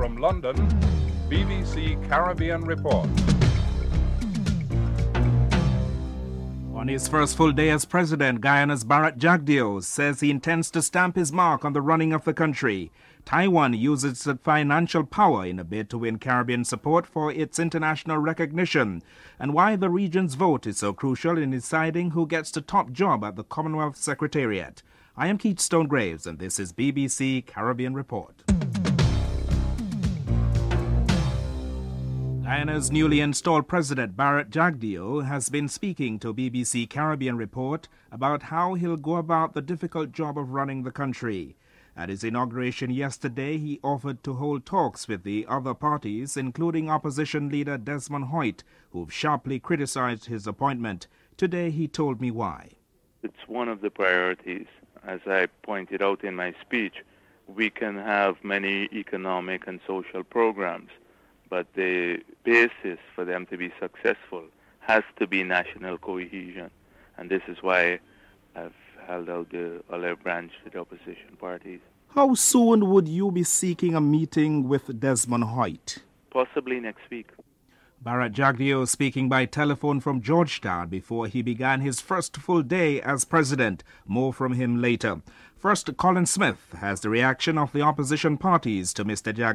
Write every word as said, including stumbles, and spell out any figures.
From London, B B C Caribbean Report. On his first full day as president, Guyana's Bharat Jagdeo says he intends to stamp his mark on the running of the country. Taiwan uses its financial power in a bid to win Caribbean support for its international recognition, and why the region's vote is so crucial in deciding who gets the top job at the Commonwealth Secretariat. I am Keith Stonegraves, and this is B B C Caribbean Report. Guyana's newly installed president, Bharat Jagdeo, has been speaking to B B C Caribbean Report about how he'll go about the difficult job of running the country. At his inauguration yesterday, he offered to hold talks with the other parties, including opposition leader Desmond Hoyt, who've sharply criticized his appointment. Today, he told me why. It's one of the priorities. As I pointed out in my speech, we can have many economic and social programs, but the basis for them to be successful has to be national cohesion. And this is why I've held out the olive branch to the opposition parties. How soon would you be seeking a meeting with Desmond Hoyt? Possibly next week. Bharat Jagdeo speaking by telephone from Georgetown before he began his first full day as president. More from him later. First, Colin Smith has the reaction of the opposition parties to Mister Jagdeo.